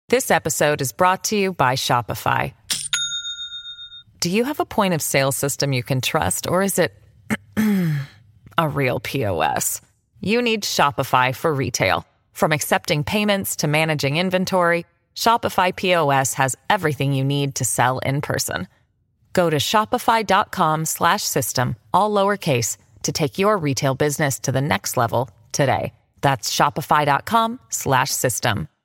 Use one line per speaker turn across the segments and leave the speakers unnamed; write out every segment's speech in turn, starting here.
This episode is brought to you by Shopify. Do you have a point of sale system you can trust, or is it a real POS? You need Shopify for retail. From accepting payments to managing inventory, Shopify POS has everything you need to sell in person. Go to shopify.com/system, all lowercase, to take your retail business to the next level today. That's shopify.com/system.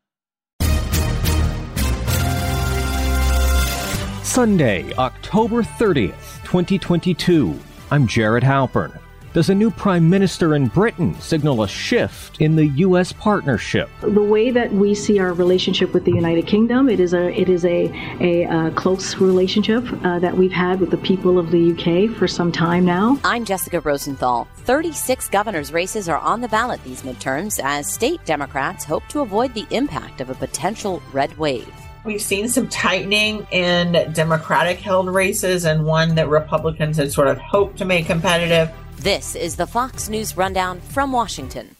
Sunday, October 30th, 2022. I'm Jared Halpern. Does a new prime minister in Britain signal a shift in the U.S. partnership?
The way that we see our relationship with the United Kingdom, it is a close relationship that we've had with the people of the UK for some time now.
I'm Jessica Rosenthal. 36 governors' races are on the ballot these midterms as state Democrats hope to avoid the impact of a potential red wave.
We've seen some tightening in Democratic-held races and one that Republicans had sort of hoped to make competitive.
This is the Fox News Rundown from Washington.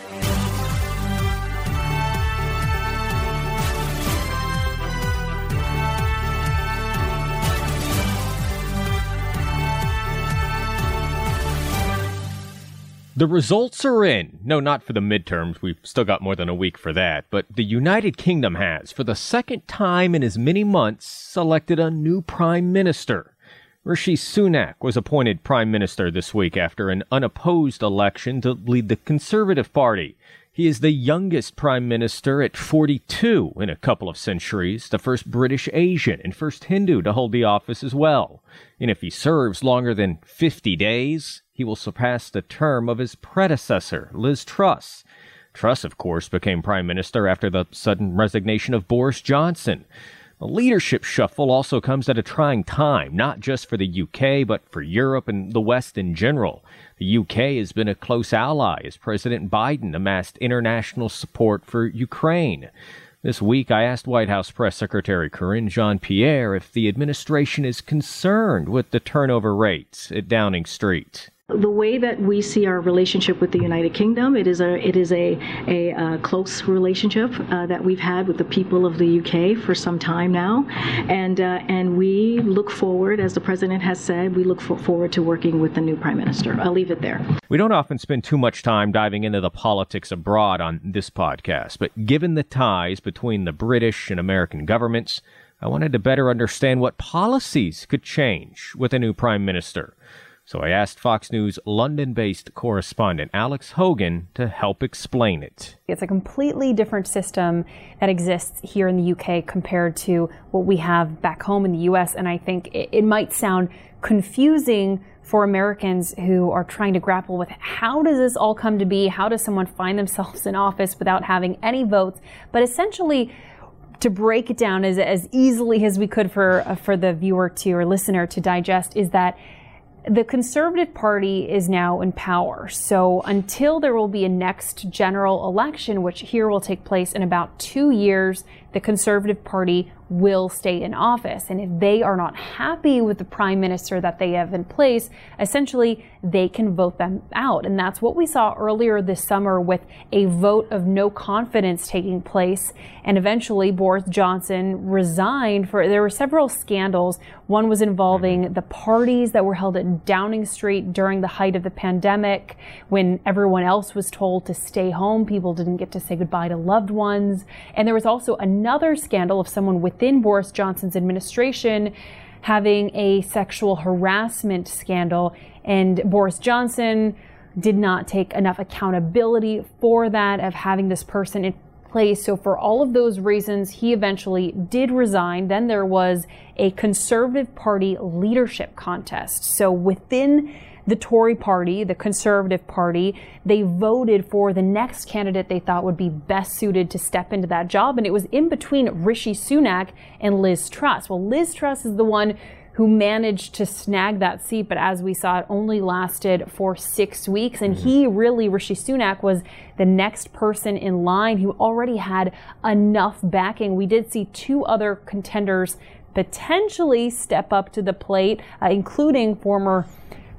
The results are in. No, not for the midterms. We've still got more than a week for that. But the United Kingdom has, for the second time in as many months, selected a new prime minister. Rishi Sunak was appointed prime minister this week after an unopposed election to lead the Conservative Party. He is the youngest prime minister at 42 in a couple of centuries, the first British Asian and first Hindu to hold the office as well. And if he serves longer than 50 days, he will surpass the term of his predecessor, Liz Truss. Truss, of course, became prime minister after the sudden resignation of Boris Johnson. The leadership shuffle also comes at a trying time, not just for the UK, but for Europe and the West in general. The UK has been a close ally as President Biden amassed international support for Ukraine. This week, I asked White House Press Secretary Karine Jean-Pierre if the administration is concerned with the turnover rates at Downing Street.
The way that we see our relationship with the United Kingdom, it is a close relationship that we've had with the people of the UK for some time now, and we look forward, as the president has said, we look forward to working with the new prime minister. I'll leave it there.
We don't often spend too much time diving into the politics abroad on this podcast, but given the ties between the British and American governments, I wanted to better understand what policies could change with a new prime minister. So I asked Fox News London-based correspondent Alex Hogan to help explain it.
It's a completely different system that exists here in the UK compared to what we have back home in the US. And I think it might sound confusing for Americans who are trying to grapple with how does this all come to be? How does someone find themselves in office without having any votes? But essentially, to break it down as easily as we could for the viewer to or listener to digest is that the Conservative Party is now in power. So until there will be a next general election, which here will take place in about 2 years, the Conservative Party will stay in office. And if they are not happy with the prime minister that they have in place, essentially they can vote them out. And that's what we saw earlier this summer with a vote of no confidence taking place. And eventually Boris Johnson resigned there were several scandals. One was involving the parties that were held at Downing Street during the height of the pandemic when everyone else was told to stay home. People didn't get to say goodbye to loved ones. And there was also another scandal of someone within Boris Johnson's administration having a sexual harassment scandal. And Boris Johnson did not take enough accountability for that, of having this person in place. So for all of those reasons, he eventually did resign. Then there was a Conservative Party leadership contest. So within the Tory party, the Conservative Party, they voted for the next candidate they thought would be best suited to step into that job. And it was in between Rishi Sunak and Liz Truss. Well, Liz Truss is the one who managed to snag that seat, but as we saw, it only lasted for 6 weeks. And Rishi Sunak, was the next person in line who already had enough backing. We did see two other contenders potentially step up to the plate, including former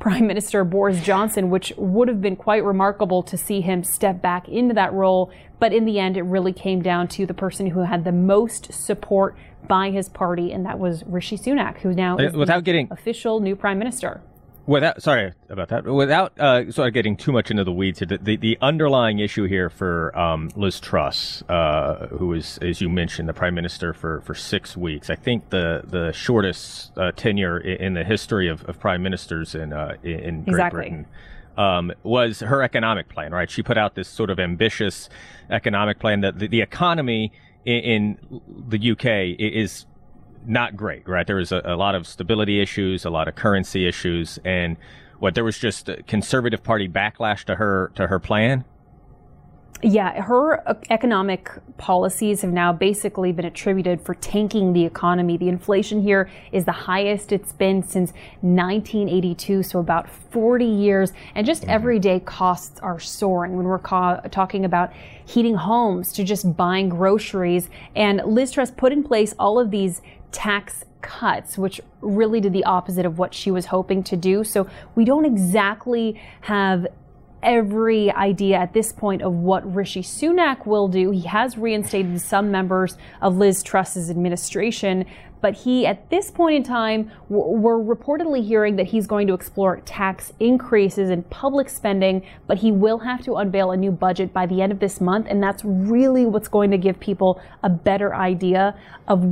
Prime Minister Boris Johnson, which would have been quite remarkable to see him step back into that role. But in the end, it really came down to the person who had the most support by his party, and that was Rishi Sunak, who now is the official new prime minister.
Sorry about that. Without sort of getting too much into the weeds, the underlying issue here for Liz Truss, who is, as you mentioned, the prime minister for 6 weeks, I think the shortest tenure in the history of prime ministers in Great Britain, was her economic plan, right? She put out this sort of ambitious economic plan that the economy in the UK is not great, right? There was a lot of stability issues, a lot of currency issues, and there was just a Conservative Party backlash to her plan.
Yeah, her economic policies have now basically been attributed for tanking the economy. The inflation here is the highest it's been since 1982, so about 40 years. And just everyday costs are soaring when we're talking about heating homes to just buying groceries. And Liz Truss put in place all of these tax cuts, which really did the opposite of what she was hoping to do. So we don't exactly have every idea at this point of what Rishi Sunak will do. He has reinstated some members of Liz Truss's administration, but he, at this point in time, we're reportedly hearing that he's going to explore tax increases in public spending, but he will have to unveil a new budget by the end of this month, and that's really what's going to give people a better idea of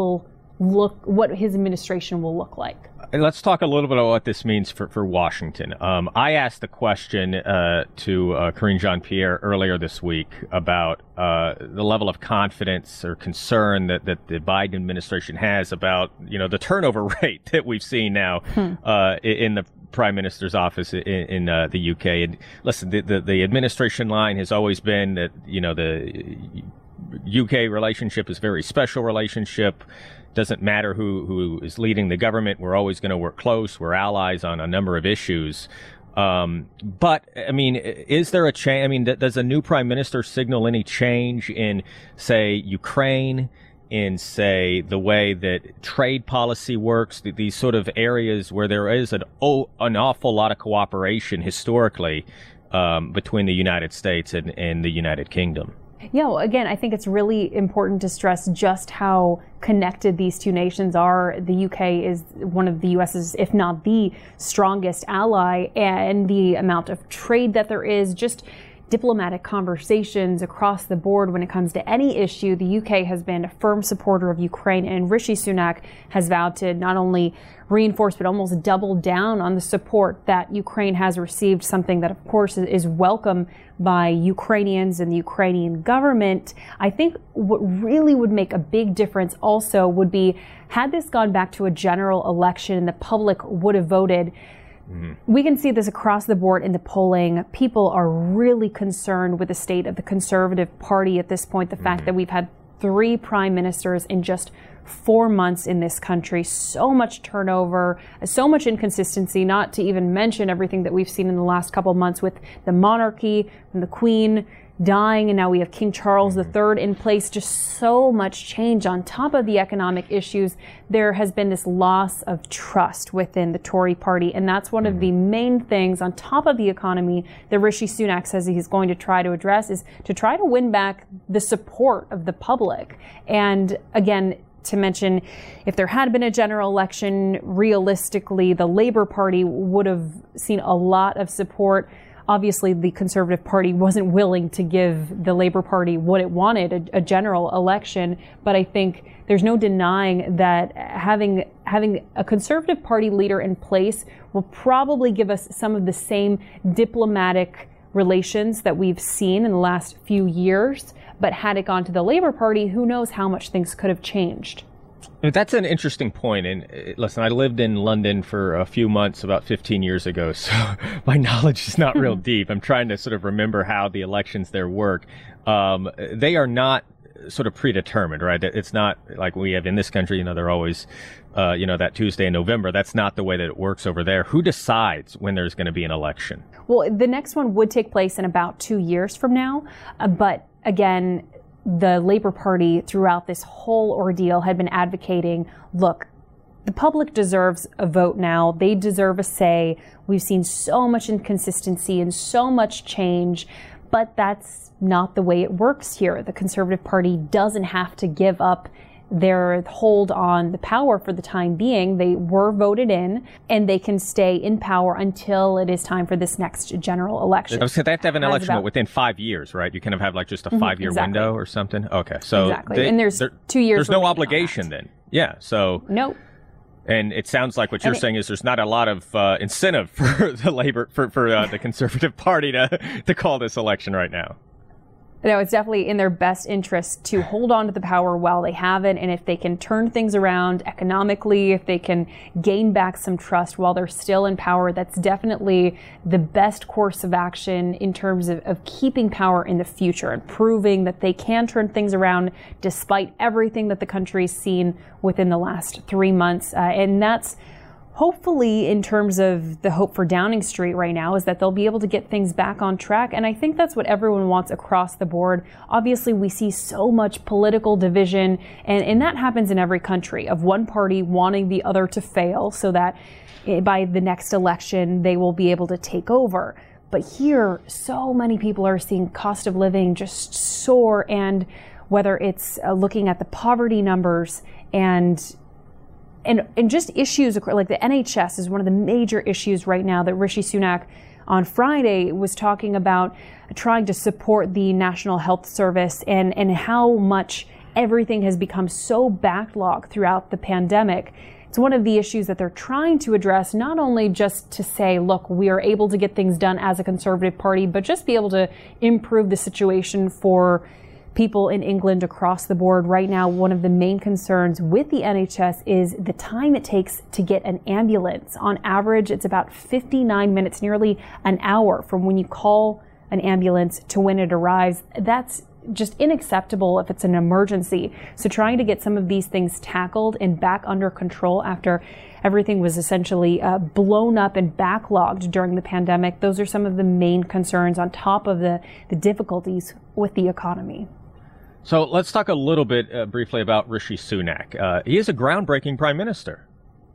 what his administration will look like.
Let's talk a little bit about what this means for Washington. I asked the question to Karine Jean-Pierre earlier this week about the level of confidence or concern that the Biden administration has about, the turnover rate that we've seen now in the Prime Minister's office in the UK. And listen, the administration line has always been that, the UK relationship is a very special relationship. Doesn't matter who is leading the government. We're always going to work close. We're allies on a number of issues. But, I mean, is there a change? I mean, does a new prime minister signal any change in, say, Ukraine, in, say, the way that trade policy works, these sort of areas where there is an awful lot of cooperation historically between the United States and the United Kingdom?
Yeah, well, again, I think it's really important to stress just how connected these two nations are. The UK is one of the US's, if not the strongest ally, and the amount of trade that there is, just diplomatic conversations across the board when it comes to any issue. The UK has been a firm supporter of Ukraine, and Rishi Sunak has vowed to not only reinforce but almost double down on the support that Ukraine has received, something that of course is welcome by Ukrainians and the Ukrainian government. I think what really would make a big difference also would be, had this gone back to a general election and the public would have voted. We can see this across the board in the polling. People are really concerned with the state of the Conservative Party at this point. The fact that we've had 3 prime ministers in just 4 months in this country, so much turnover, so much inconsistency, not to even mention everything that we've seen in the last couple of months with the monarchy and the Queen dying, and now we have King Charles III in place. Just so much change on top of the economic issues. There has been this loss of trust within the Tory party, and that's one of the main things on top of the economy that Rishi Sunak says he's going to try to address, is to try to win back the support of the public. And again, to mention, if there had been a general election, realistically, the Labour Party would have seen a lot of support. Obviously, the Conservative Party wasn't willing to give the Labour Party what it wanted, a general election. But I think there's no denying that having a Conservative Party leader in place will probably give us some of the same diplomatic relations that we've seen in the last few years. But had it gone to the Labour Party, who knows how much things could have changed.
That's an interesting point. And listen, I lived in London for a few months about 15 years ago, so my knowledge is not real deep. I'm trying to sort of remember how the elections there work. They are not sort of predetermined, right? It's not like we have in this country, they're always, that Tuesday in November. That's not the way that it works over there. Who decides when there's going to be an election?
Well, the next one would take place in about 2 years from now. But again, the Labour Party throughout this whole ordeal had been advocating, look, the public deserves a vote now. They deserve a say. We've seen so much inconsistency and so much change, but that's not the way it works here. The Conservative Party doesn't have to give up their hold on the power for the time being. They were voted in, and they can stay in power until it is time for this next general election.
So they have to have an election within 5 years, right? You kind of have like just a 5-year window or something. Okay, so
exactly. And there's 2 years.
There's no obligation then. Yeah. So
nope.
And it sounds like what you're saying is there's not a lot of incentive for the the Conservative Party to call this election right now.
No, it's definitely in their best interest to hold on to the power while they have it. And if they can turn things around economically, if they can gain back some trust while they're still in power, that's definitely the best course of action in terms of keeping power in the future and proving that they can turn things around despite everything that the country's seen within the last 3 months. And that's hopefully, in terms of the hope for Downing Street right now, is that they'll be able to get things back on track. And I think that's what everyone wants across the board. Obviously, we see so much political division, and that happens in every country, of one party wanting the other to fail so that by the next election, they will be able to take over. But here, so many people are seeing cost of living just soar, and whether it's looking at the poverty numbers and just issues like the NHS is one of the major issues right now that Rishi Sunak on Friday was talking about, trying to support the National Health Service and how much everything has become so backlogged throughout the pandemic. It's one of the issues that they're trying to address, not only just to say, look, we are able to get things done as a Conservative Party, but just be able to improve the situation for people in England across the board. Right now, one of the main concerns with the NHS is the time it takes to get an ambulance. On average, it's about 59 minutes, nearly an hour from when you call an ambulance to when it arrives. That's just unacceptable if it's an emergency. So trying to get some of these things tackled and back under control after everything was essentially blown up and backlogged during the pandemic, those are some of the main concerns on top of the difficulties with the economy.
So let's talk a little bit briefly about Rishi Sunak. He is a groundbreaking prime minister.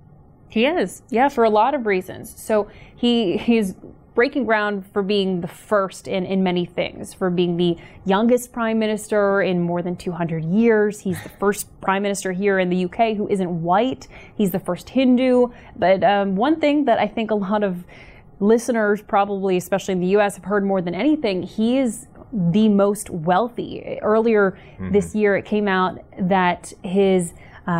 He is, yeah, for a lot of reasons. So he's breaking ground for being the first in many things, for being the youngest prime minister in more than 200 years. He's the first prime minister here in the UK who isn't white. He's the first Hindu. But one thing that I think a lot of listeners, probably especially in the US, have heard more than anything, he is the most wealthy. Earlier this year, it came out that his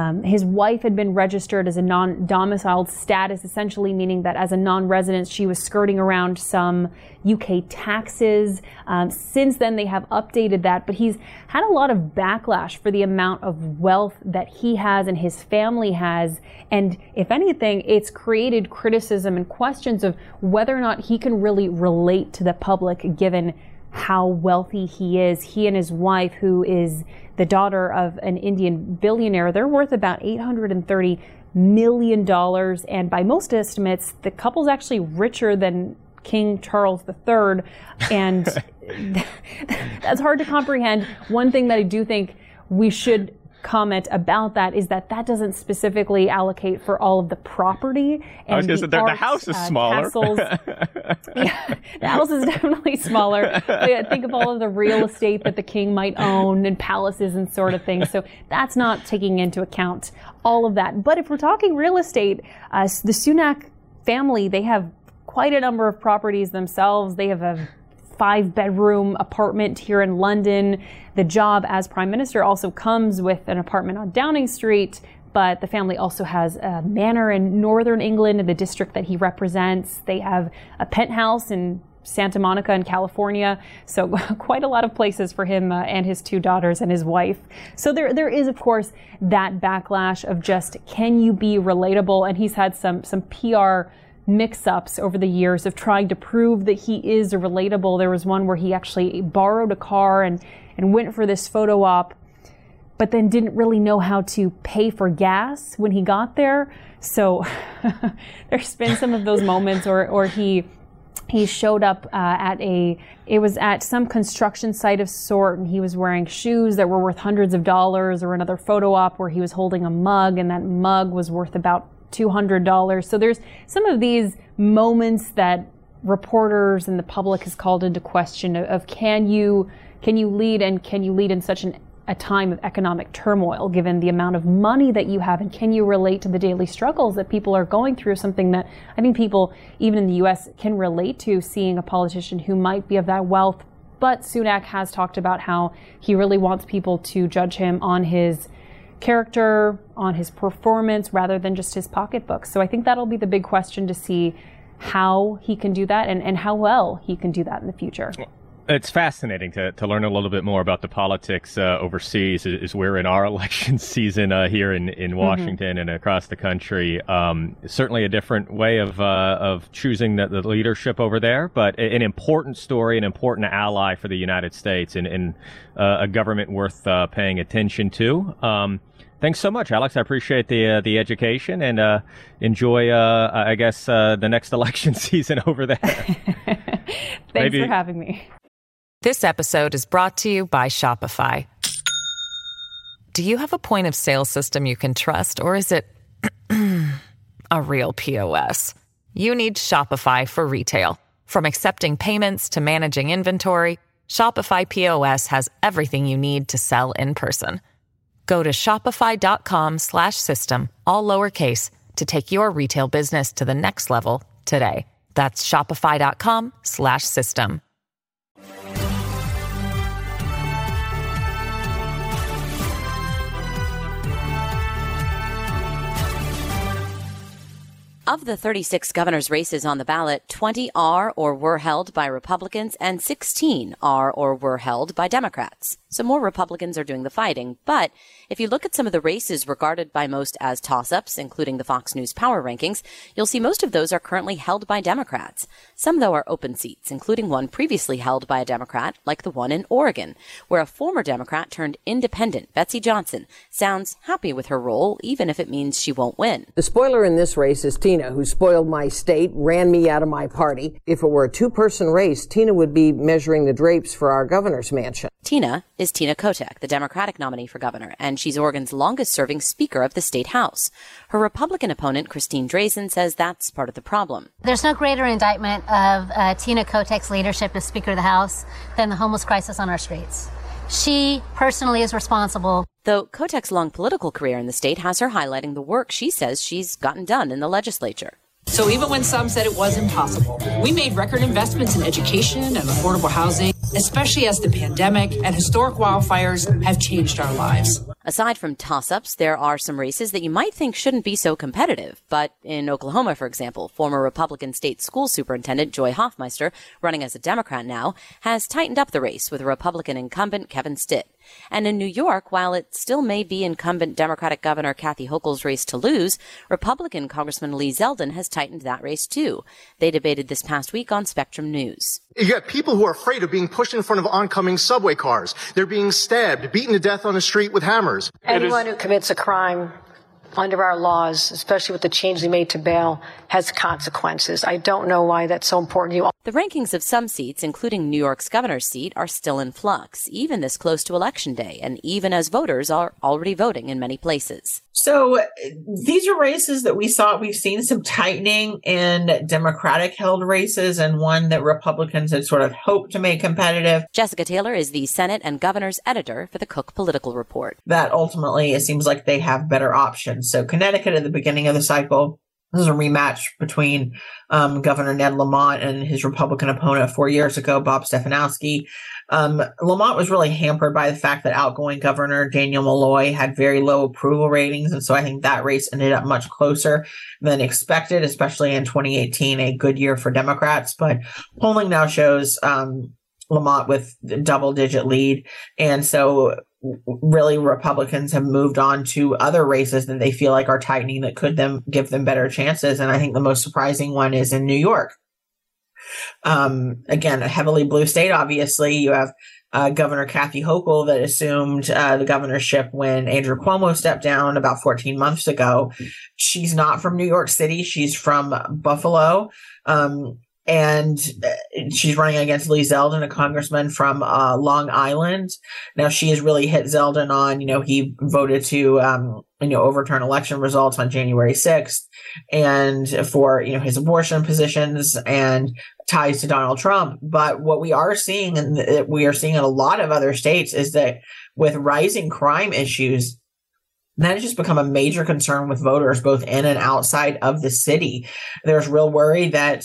wife had been registered as a non-domiciled status, essentially meaning that as a non-resident, she was skirting around some UK taxes. Since then, they have updated that, but he's had a lot of backlash for the amount of wealth that he has and his family has. And if anything, it's created criticism and questions of whether or not he can really relate to the public, given how wealthy he is. He and his wife, who is the daughter of an Indian billionaire, they're worth about $830 million. And by most estimates, the couple's actually richer than King Charles III. And that's hard to comprehend. One thing that I do think we should comment about that is that doesn't specifically allocate for all of the property. And
I was going to say, the house is smaller.
Castles. Yeah, the house is definitely smaller. But yeah, think of all of the real estate that the king might own and palaces and sort of things. So that's not taking into account all of that. But if we're talking real estate, the Sunak family, they have quite a number of properties themselves. They have a 5-bedroom apartment here in London. The job as prime minister also comes with an apartment on Downing Street, but the family also has a manor in northern England in the district that he represents. They have a penthouse in Santa Monica in California. So quite a lot of places for him and his 2 daughters and his wife. So there is, of course, that backlash of just, can you be relatable? And he's had some PR mix-ups over the years of trying to prove that he is relatable. There was one where he actually borrowed a car and went for this photo op, but then didn't really know how to pay for gas when he got there. So there's been some of those moments, or he He showed up it was at some construction site of sort, and he was wearing shoes that were worth hundreds of dollars, or another photo op where he was holding a mug, and that mug was worth about $200. So there's some of these moments that reporters and the public has called into question of can you lead, and can you lead in such a time of economic turmoil, given the amount of money that you have, and can you relate to the daily struggles that people are going through, something that I think people, even in the U.S., can relate to, seeing a politician who might be of that wealth. But Sunak has talked about how he really wants people to judge him on his character, on his performance, rather than just his pocketbook. So I think that'll be the big question, to see how he can do that and how well he can do that in the future.
It's fascinating to learn a little bit more about the politics overseas, as we're in our election season here in Washington and across the country. Certainly a different way of choosing the leadership over there, but an important story, an important ally for the United States, and a government worth paying attention to. Thanks so much, Alex. I appreciate the education, and enjoy, I guess, the next election season over there.
Thanks for having me.
This episode is brought to you by Shopify. Do you have a point of sale system you can trust, or is it a real POS? You need Shopify for retail. From accepting payments to managing inventory, Shopify POS has everything you need to sell in person. Go to shopify.com/system, all lowercase, to take your retail business to the next level today. That's shopify.com/system.
Of the 36 governor's races on the ballot, 20 are or were held by Republicans and 16 are or were held by Democrats. So more Republicans are doing the fighting. But if you look at some of the races regarded by most as toss-ups, including the Fox News Power Rankings, you'll see most of those are currently held by Democrats. Some, though, are open seats, including one previously held by a Democrat, like the one in Oregon, where a former Democrat turned independent, Betsy Johnson, sounds happy with her role, even if it means she won't win.
The spoiler in this race is Tina, who spoiled my state, ran me out of my party. If it were a two-person race, Tina would be measuring the drapes for our governor's mansion.
Tina is Tina Kotek, the Democratic nominee for governor, and she's Oregon's longest-serving Speaker of the state House. Her Republican opponent, Christine Drazan, says that's part of the problem.
There's no greater indictment of Tina Kotek's leadership as Speaker of the House than the homeless crisis on our streets. She personally is responsible.
Though Kotek's long political career in the state has her highlighting the work she says she's gotten done in the legislature.
So even when some said it was impossible, we made record investments in education and affordable housing, especially as the pandemic and historic wildfires have changed our lives.
Aside from toss-ups, there are some races that you might think shouldn't be so competitive. But in Oklahoma, for example, former Republican state school superintendent Joy Hoffmeister, running as a Democrat now, has tightened up the race with Republican incumbent Kevin Stitt. And in New York, while it still may be incumbent Democratic Governor Kathy Hochul's race to lose, Republican Congressman Lee Zeldin has tightened that race too. They debated this past week on Spectrum News.
You got people who are afraid of being pushed in front of oncoming subway cars. They're being stabbed, beaten to death on the street with hammers.
Anyone who commits a crime under our laws, especially with the change they made to bail, has consequences. I don't know why that's so important to you.
The rankings of some seats, including New York's governor's seat, are still in flux, even this close to Election Day, and even as voters are already voting in many places.
So these are races that we've seen some tightening in Democratic-held races, and one that Republicans had sort of hoped to make competitive.
Jessica Taylor is the Senate and governor's editor for the Cook Political Report.
That ultimately, it seems like they have better options. So Connecticut at the beginning of the cycle, this is a rematch between Governor Ned Lamont and his Republican opponent 4 years ago, Bob Stefanowski. Lamont was really hampered by the fact that outgoing Governor Daniel Malloy had very low approval ratings. And so I think that race ended up much closer than expected, especially in 2018, a good year for Democrats. But polling now shows Lamont with a double-digit lead. And so really Republicans have moved on to other races that they feel like are tightening that could give them better chances. And I think the most surprising one is in New York. Again, a heavily blue state, obviously. You have Governor Kathy Hochul that assumed the governorship when Andrew Cuomo stepped down about 14 months ago. She's not from New York City. She's from Buffalo. and she's running against Lee Zeldin, a congressman from Long Island. Now, she has really hit Zeldin on, he voted to, overturn election results on January 6th, and for, his abortion positions and ties to Donald Trump. But what we are seeing, and we are seeing in a lot of other states, is that with rising crime issues, that has just become a major concern with voters, both in and outside of the city. There's real worry that,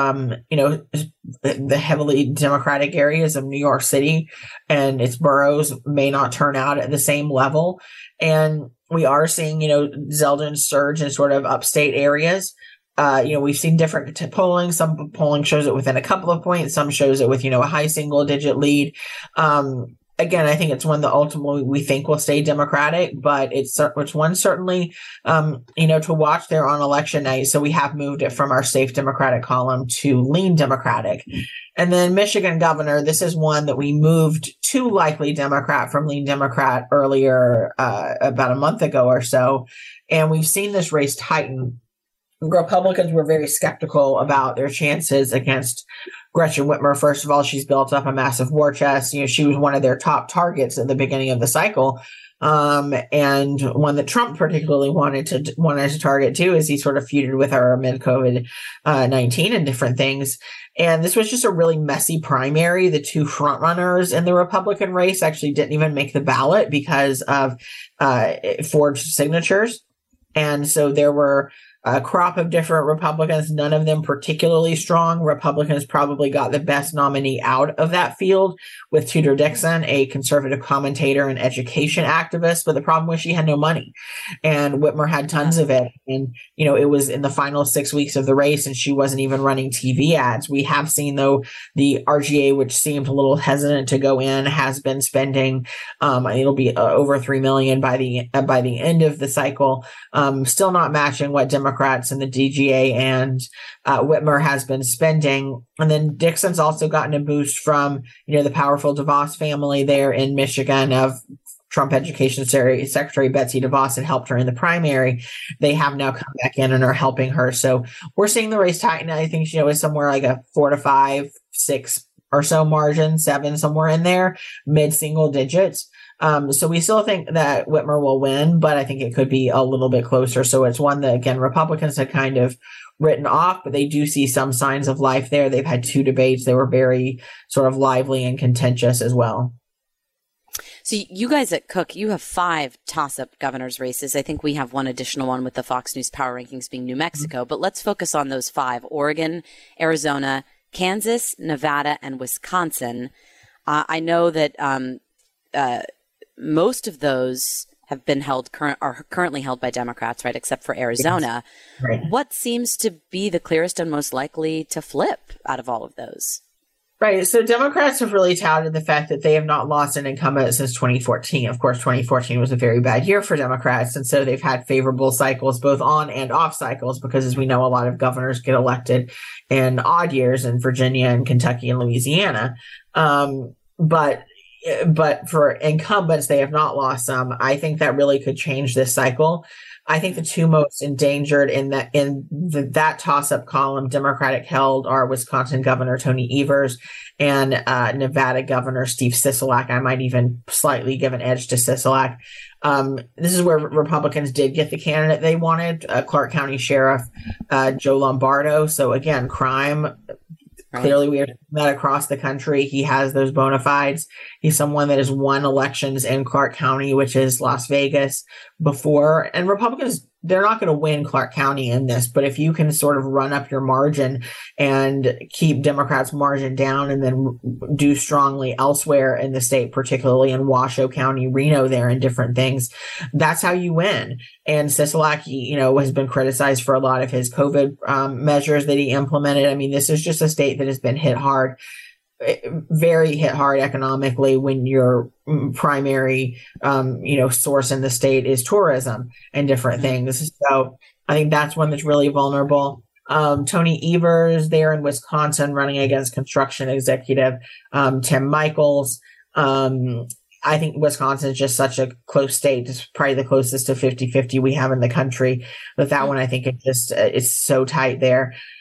the heavily Democratic areas of New York City and its boroughs may not turn out at the same level. And we are seeing, Zeldin surge in sort of upstate areas. We've seen different polling. Some polling shows it within a couple of points. Some shows it with, a high single digit lead. Again, I think it's one that ultimately we think will stay Democratic, but it's one certainly, to watch there on election night. So we have moved it from our safe Democratic column to lean Democratic. And then Michigan governor, this is one that we moved to likely Democrat from lean Democrat earlier, about a month ago or so. And we've seen this race tighten. Republicans were very skeptical about their chances against Gretchen Whitmer. First of all, she's built up a massive war chest. She was one of their top targets at the beginning of the cycle. And one that Trump particularly wanted to target too, as he sort of feuded with her amid COVID-19 and different things. And this was just a really messy primary. The two frontrunners in the Republican race actually didn't even make the ballot because of forged signatures. And so there were a crop of different Republicans, none of them particularly strong. Republicans probably got the best nominee out of that field with Tudor Dixon, a conservative commentator and education activist. But the problem was she had no money, and Whitmer had tons of it. And, it was in the final 6 weeks of the race, and she wasn't even running TV ads. We have seen, though, the RGA, which seemed a little hesitant to go in, has been spending, it'll be over $3 million by the end of the cycle. Still not matching what Democrats and the DGA and Whitmer has been spending. And then Dixon's also gotten a boost from, the powerful DeVos family there in Michigan of Trump Education Secretary Betsy DeVos had helped her in the primary. They have now come back in and are helping her. So we're seeing the race tighten. I think, is somewhere like a 4 to 5, 6 or so margin, 7, somewhere in there, mid single digits. So we still think that Whitmer will win, but I think it could be a little bit closer. So it's one that, again, Republicans had kind of written off, but they do see some signs of life there. They've had 2 debates. They were very sort of lively and contentious as well.
So you guys at Cook, you have 5 toss-up governor's races. I think we have one additional one with the Fox News Power Rankings being New Mexico, but let's focus on those 5: Oregon, Arizona, Kansas, Nevada, and Wisconsin. I know that most of those have been are currently held by Democrats, right? Except for Arizona.
Yes. Right.
What seems to be the clearest and most likely to flip out of all of those?
Right. So Democrats have really touted the fact that they have not lost an incumbent since 2014. Of course, 2014 was a very bad year for Democrats. And so they've had favorable cycles, both on and off cycles, because as we know, a lot of governors get elected in odd years in Virginia and Kentucky and Louisiana. But for incumbents, they have not lost some. I think that really could change this cycle. I think the 2 most endangered in that toss-up column, Democratic held, are Wisconsin Governor Tony Evers and Nevada Governor Steve Sisolak. I might even slightly give an edge to Sisolak. This is where Republicans did get the candidate they wanted, Clark County Sheriff Joe Lombardo. So again, crime. Clearly, we are doing that across the country. He has those bona fides. He's someone that has won elections in Clark County, which is Las Vegas, before. And Republicans, they're not going to win Clark County in this. But if you can sort of run up your margin and keep Democrats' margin down and then do strongly elsewhere in the state, particularly in Washoe County, Reno there, and different things, that's how you win. And Sisolak, has been criticized for a lot of his COVID measures that he implemented. I mean, this is just a state that has been hit hard, very hit hard economically when your primary, source in the state is tourism and different things. So I think that's one that's really vulnerable. Tony Evers there in Wisconsin running against construction executive Tim Michels. I think Wisconsin is just such a close state. It's probably the closest to 50-50 we have in the country. But that one, I think it's so tight there.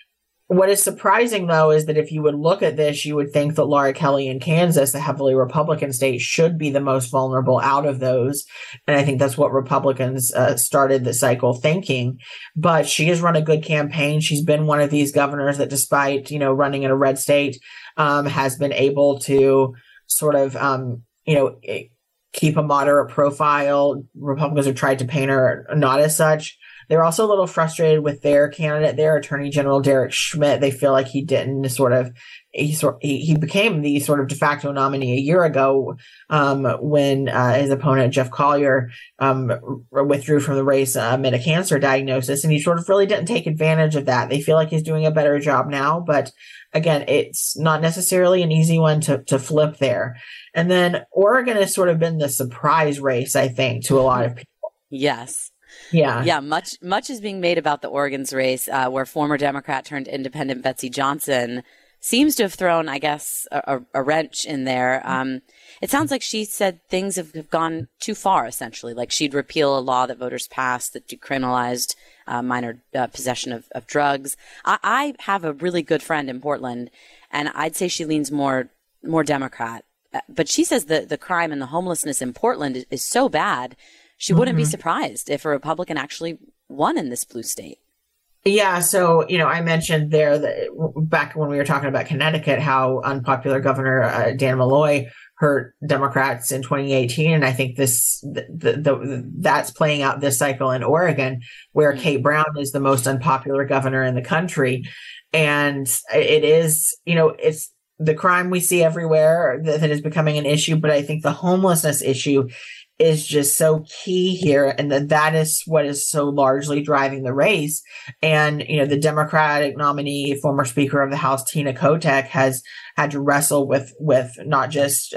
What is surprising, though, is that if you would look at this, you would think that Laura Kelly in Kansas, a heavily Republican state, should be the most vulnerable out of those. And I think that's what Republicans started the cycle thinking. But she has run a good campaign. She's been one of these governors that, despite, running in a red state, has been able to sort of, keep a moderate profile. Republicans have tried to paint her not as such. They're also a little frustrated with their candidate, their Attorney General Derek Schmidt. They feel like he didn't he became the sort of de facto nominee a year ago when his opponent, Jeff Collier, withdrew from the race amid a cancer diagnosis. And he sort of really didn't take advantage of that. They feel like he's doing a better job now. But again, it's not necessarily an easy one to flip there. And then Oregon has sort of been the surprise race, I think, to a lot of people.
Yes.
Yeah.
Much is being made about the Oregon's race, where former Democrat turned independent Betsy Johnson seems to have thrown, I guess, a wrench in there. It sounds like she said things have gone too far, essentially. Like she'd repeal a law that voters passed that decriminalized minor possession of drugs. I have a really good friend in Portland, and I'd say she leans more Democrat. But she says the crime and the homelessness in Portland is so bad, she wouldn't be surprised if a Republican actually won in this blue state.
Yeah. So, I mentioned there that back when we were talking about Connecticut, how unpopular Governor Dan Malloy hurt Democrats in 2018. And I think that's playing out this cycle in Oregon, where Kate Brown is the most unpopular governor in the country. And it is, it's the crime we see everywhere that is becoming an issue. But I think the homelessness issue is just so key here, and that is what is so largely driving the race. And the Democratic nominee, former Speaker of the House Tina Kotek, has had to wrestle with not just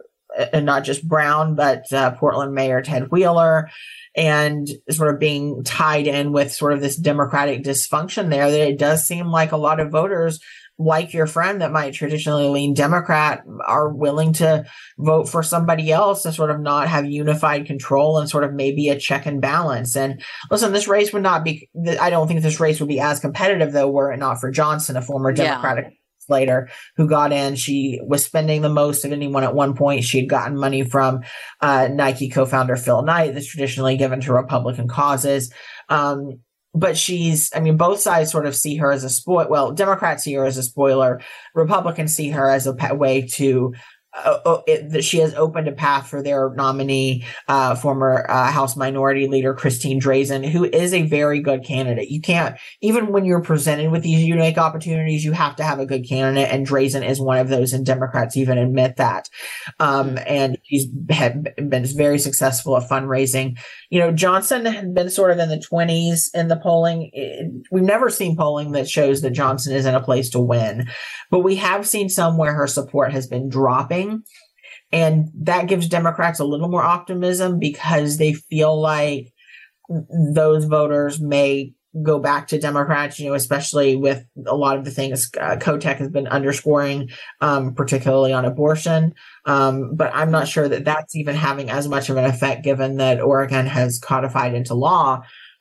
Brown, but Portland Mayor Ted Wheeler, and sort of being tied in with sort of this Democratic dysfunction there. That it does seem like a lot of voters, like your friend that might traditionally lean Democrat, are willing to vote for somebody else to sort of not have unified control and sort of maybe a check and balance. And listen, this race would not be, I don't think this race would be as competitive, though, were it not for Johnson, a former Democratic legislator who got in. She was spending the most of anyone at one point. She had gotten money from Nike co-founder Phil Knight, that's traditionally given to Republican causes. But both sides sort of see her as a spoil. Well, Democrats see her as a spoiler. Republicans see her as a way to that she has opened a path for their nominee, former House Minority Leader Christine Drazan, who is a very good candidate. You can't, even when you're presented with these unique opportunities, you have to have a good candidate, and Drazan is one of those, and Democrats even admit that. And she's been very successful at fundraising. Johnson had been sort of in the 20s in the polling. We've never seen polling that shows that Johnson is in a place to win, but we have seen some where her support has been dropping. And that gives Democrats a little more optimism, because they feel like those voters may go back to Democrats, especially with a lot of the things Kotek has been underscoring, particularly on abortion. But I'm not sure that that's even having as much of an effect, given that Oregon has codified into law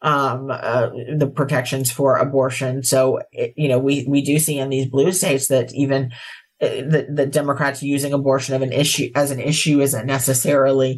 the protections for abortion. So, we do see in these blue states that even the Democrats using abortion as an issue isn't necessarily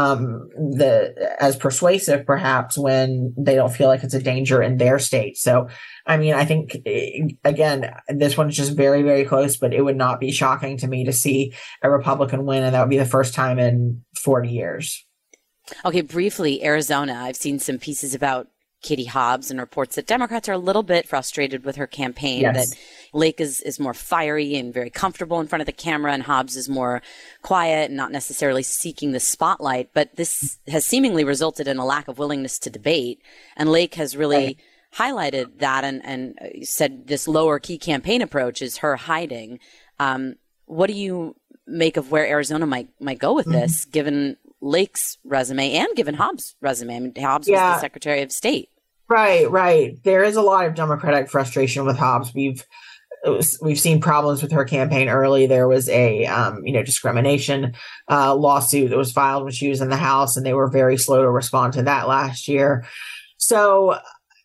as persuasive, perhaps, when they don't feel like it's a danger in their state. So, I think, again, this one's just very, very close, but it would not be shocking to me to see a Republican win, and that would be the first time in 40 years.
Okay, briefly, Arizona. I've seen some pieces about Katie Hobbs and reports that Democrats are a little bit frustrated with her campaign, that Lake is more fiery and very comfortable in front of the camera, and Hobbs is more quiet and not necessarily seeking the spotlight. But this has seemingly resulted in a lack of willingness to debate. And Lake has really highlighted that and said this lower key campaign approach is her hiding. What do you make of where Arizona might go with this, given Lake's resume and given Hobbs' resume? Hobbs was the Secretary of State.
Right. There is a lot of Democratic frustration with Hobbs. We've seen problems with her campaign early. There was a discrimination lawsuit that was filed when she was in the House, and they were very slow to respond to that last year. So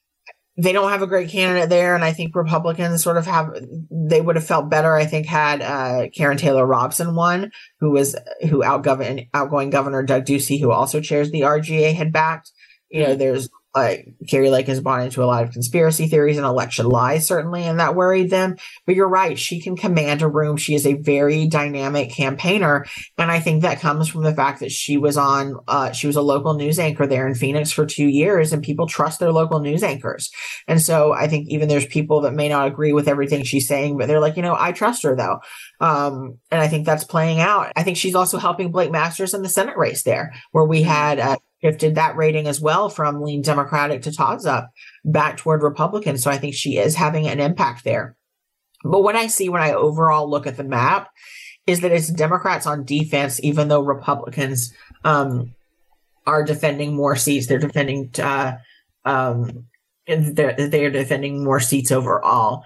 they don't have a great candidate there. And I think Republicans they would have felt better, I think, had Karen Taylor Robson won, who outgoing Governor Doug Ducey, who also chairs the RGA, had backed. There's Kari Lake has bought into a lot of conspiracy theories and election lies, certainly, and that worried them. But you're right. She can command a room. She is a very dynamic campaigner. And I think that comes from the fact that she was a local news anchor there in Phoenix for 2 years, and people trust their local news anchors. And so I think even there's people that may not agree with everything she's saying, but they're like, I trust her though. And I think that's playing out. I think she's also helping Blake Masters in the Senate race there, where we had shifted that rating as well from lean Democratic to toss up back toward Republican. So I think she is having an impact there. But what I see when I overall look at the map is that it's Democrats on defense, even though Republicans are defending more seats. They're defending they're defending more seats overall,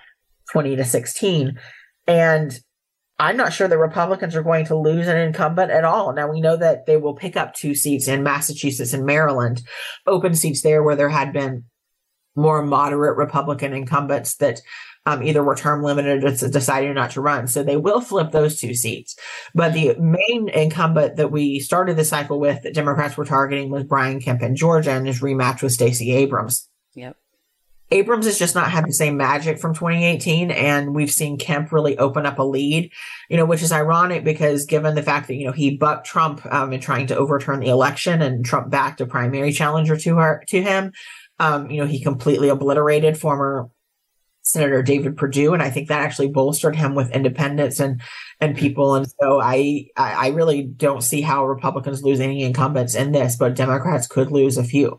20-16. And I'm not sure the Republicans are going to lose an incumbent at all. Now, we know that they will pick up 2 seats in Massachusetts and Maryland, open seats there where there had been more moderate Republican incumbents that either were term limited or decided not to run. So they will flip those 2 seats. But the main incumbent that we started the cycle with that Democrats were targeting was Brian Kemp in Georgia and his rematch with Stacey Abrams.
Yep.
Abrams has just not had the same magic from 2018, and we've seen Kemp really open up a lead, which is ironic because given the fact that, he bucked Trump in trying to overturn the election and Trump backed a primary challenger to him, he completely obliterated former Senator David Perdue, and I think that actually bolstered him with independents and people. And so I really don't see how Republicans lose any incumbents in this, but Democrats could lose a few.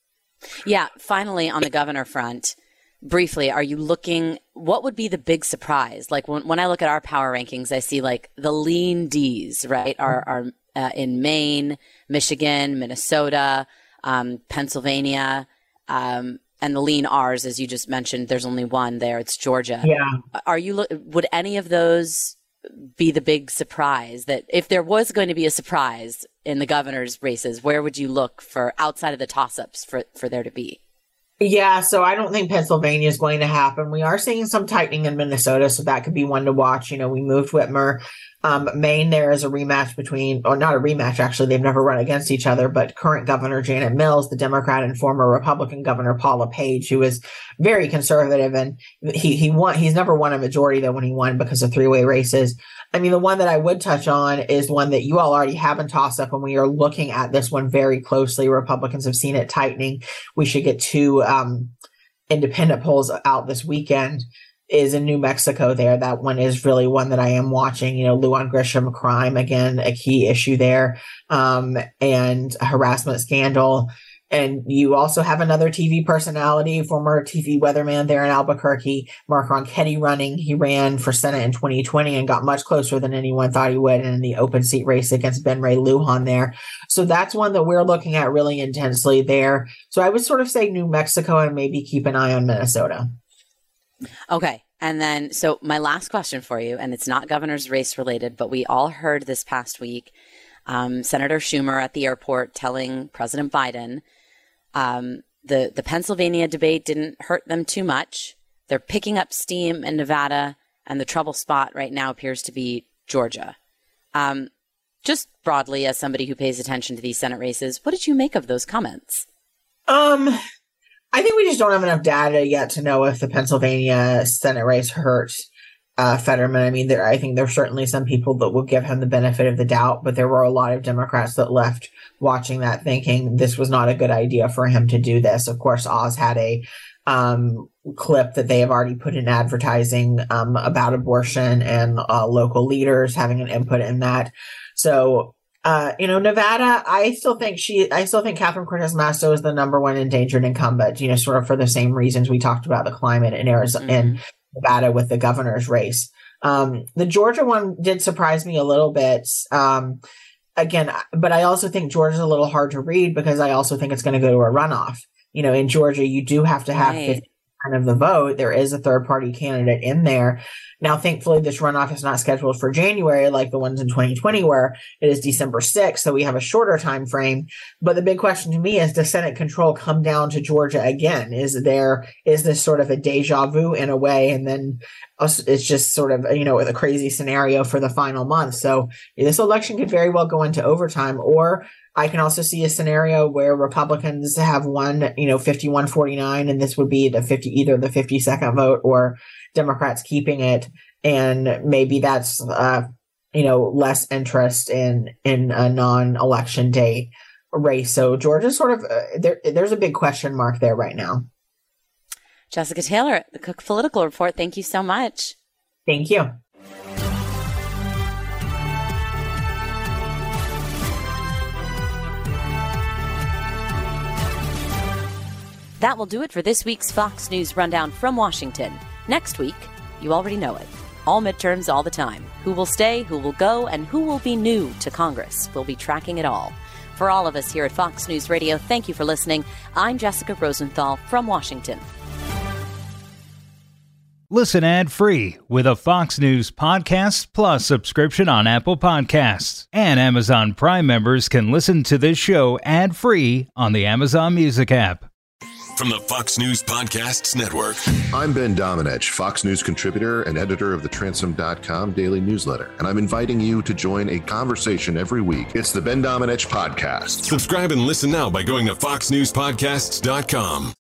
Yeah. Finally, on the governor front, briefly, are you looking, what would be the big surprise? Like when I look at our power rankings, I see like the lean Ds, right, are in Maine, Michigan, Minnesota, Pennsylvania, and the lean Rs, as you just mentioned, there's only one there. It's Georgia.
Yeah.
Would any of those be the big surprise? That if there was going to be a surprise in the governor's races, where would you look for outside of the toss-ups for there to be?
Yeah, so I don't think Pennsylvania is going to happen. We are seeing some tightening in Minnesota, so that could be one to watch. We moved Whitmer. Maine, there is a rematch not a rematch, actually, they've never run against each other, but current Governor Janet Mills, the Democrat, and former Republican Governor Paul LePage, who is very conservative, and he's never won a majority though when he won because of 3-way races. I mean, the one that I would touch on is one that you all already have in toss-up, and we are looking at this one very closely. Republicans have seen it tightening. We should get 2 independent polls out this weekend. Is in New Mexico there. That one is really one that I am watching. Lujan Grisham crime, again, a key issue there, and a harassment scandal. And you also have another TV personality, former TV weatherman there in Albuquerque, Mark Ronchetti running. He ran for Senate in 2020 and got much closer than anyone thought he would in the open seat race against Ben Ray Lujan there. So that's one that we're looking at really intensely there. So I would sort of say New Mexico and maybe keep an eye on Minnesota.
Okay. And then, so my last question for you, and it's not governor's race related, but we all heard this past week, Senator Schumer at the airport telling President Biden, the Pennsylvania debate didn't hurt them too much. They're picking up steam in Nevada, and the trouble spot right now appears to be Georgia. Just broadly, as somebody who pays attention to these Senate races, what did you make of those comments?
I think we just don't have enough data yet to know if the Pennsylvania Senate race hurt Fetterman. I mean, I think there's certainly some people that will give him the benefit of the doubt, but there were a lot of Democrats that left watching that thinking this was not a good idea for him to do this. Of course, Oz had a clip that they have already put in advertising about abortion and local leaders having an input in that. So Nevada, I still think Catherine Cortez Masto is the number one endangered incumbent, sort of for the same reasons we talked about the climate in Arizona and Nevada with the governor's race. The Georgia one did surprise me a little bit. Again, but I also think Georgia's a little hard to read because I also think it's going to go to a runoff. In Georgia, you do have to have 50% of the vote, there is a third party candidate in there. Now, thankfully, this runoff is not scheduled for January like the ones in 2020, where it is December 6th. So we have a shorter time frame. But the big question to me is, does Senate control come down to Georgia again? Is this sort of a deja vu in a way? And then it's just sort of, a crazy scenario for the final month. So this election could very well go into overtime, or I can also see a scenario where Republicans have won, 51-49, and this would be either the 52nd vote or Democrats keeping it. And maybe that's, less interest in a non-election day race. So Georgia's sort of, there's a big question mark there right now.
Jessica Taylor, the Cook Political Report. Thank you so much.
Thank you.
That will do it for this week's Fox News Rundown from Washington. Next week, you already know it. All midterms all the time. Who will stay, who will go, and who will be new to Congress? We'll be tracking it all. For all of us here at Fox News Radio, thank you for listening. I'm Jessica Rosenthal from Washington.
Listen ad-free with a Fox News Podcast Plus subscription on Apple Podcasts. And Amazon Prime members can listen to this show ad-free on the Amazon Music app.
From the Fox News Podcasts Network.
I'm Ben Domenech, Fox News contributor and editor of the Transom.com daily newsletter, and I'm inviting you to join a conversation every week. It's the Ben Domenech Podcast.
Subscribe and listen now by going to foxnewspodcasts.com.